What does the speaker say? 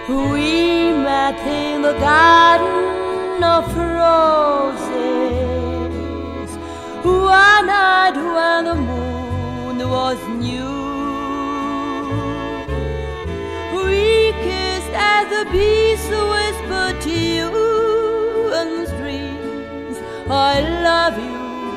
We met in the garden of roses, one night when the moon was new. We kissed as the bees whispered to you, and streams, I love you